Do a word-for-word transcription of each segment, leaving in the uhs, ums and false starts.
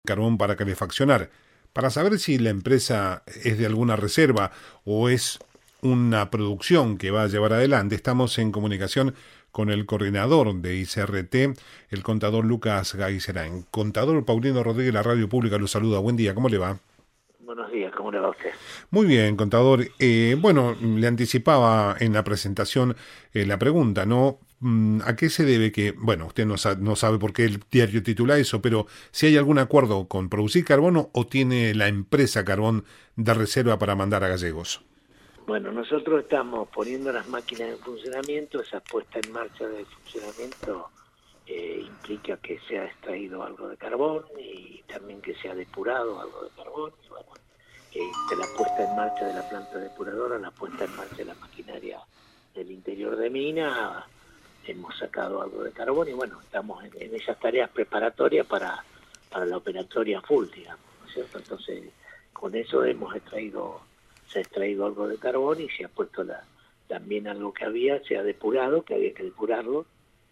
carbón para calefaccionar. Para saber si la empresa es de alguna reserva o es una producción que va a llevar adelante, estamos en comunicación con el coordinador de I C R T, el contador Lucas Gaiserain. Contador Paulino Rodríguez, la Radio Pública, lo saluda. Buen día, ¿cómo le va? Buenos días, ¿cómo le va a usted? Muy bien, contador. Eh, bueno, le anticipaba en la presentación eh, la pregunta, ¿no? ¿A qué se debe que, bueno, usted no, sa no sabe por qué el diario titula eso, pero si hay algún acuerdo con Producir Carbono o tiene la empresa Carbón de reserva para mandar a Gallegos? Bueno, nosotros estamos poniendo las máquinas en funcionamiento. Esa puesta en marcha del funcionamiento eh, implica que se ha extraído algo de carbón y también que se ha depurado algo de carbón. Y bueno, eh, de la puesta en marcha de la planta depuradora, la puesta en marcha de la maquinaria del interior de mina, hemos sacado algo de carbón y bueno, estamos en, en esas tareas preparatorias para, para la operatoria full, digamos, ¿no es cierto? Entonces, con eso hemos extraído, se ha extraído algo de carbón y se ha puesto la, también algo que había, se ha depurado, que había que depurarlo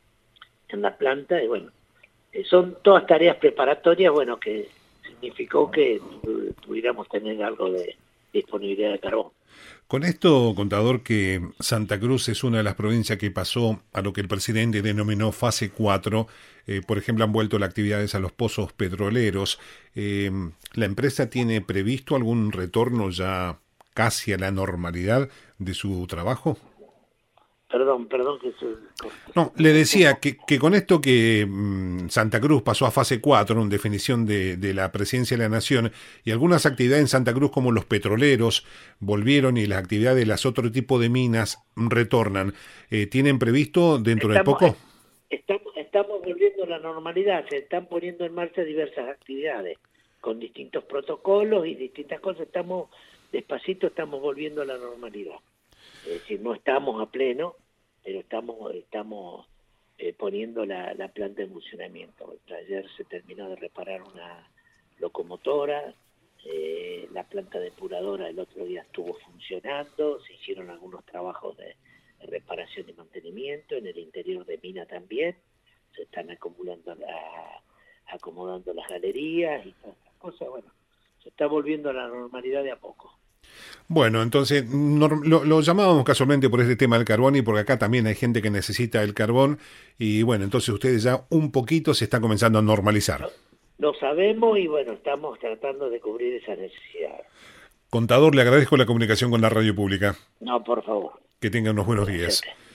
en la planta y bueno, eh, son todas tareas preparatorias, bueno, que significó que pudiéramos tener algo de disponibilidad de carbón. Con esto, contador, que Santa Cruz es una de las provincias que pasó a lo que el presidente denominó fase cuatro, eh, por ejemplo, han vuelto las actividades a los pozos petroleros. Eh, ¿La empresa tiene previsto algún retorno ya casi a la normalidad de su trabajo? Perdón, perdón que se... No, le decía que, que con esto que mmm, Santa Cruz pasó a fase cuatro en definición de, de la presidencia de la Nación y algunas actividades en Santa Cruz como los petroleros volvieron y las actividades de las otro tipo de minas retornan, eh, ¿tienen previsto dentro estamos, de poco? Estamos, estamos volviendo a la normalidad, se están poniendo en marcha diversas actividades con distintos protocolos y distintas cosas, estamos despacito estamos volviendo a la normalidad. Es decir, no estamos a pleno, pero estamos estamos eh, poniendo la, la planta en funcionamiento. Ayer se terminó de reparar una locomotora, eh, la planta depuradora el otro día estuvo funcionando, se hicieron algunos trabajos de, de reparación y mantenimiento, en el interior de mina también, se están acumulando la, acomodando las galerías y todas estas cosas. Bueno, se está volviendo a la normalidad de a poco. Bueno, entonces no, lo, lo llamábamos casualmente por este tema del carbón y porque acá también hay gente que necesita el carbón y bueno, entonces ustedes ya un poquito se está comenzando a normalizar. Lo, lo sabemos y bueno, estamos tratando de cubrir esa necesidad. Contador, le agradezco la comunicación con la Radio Pública. No, por favor. Que tenga unos buenos días.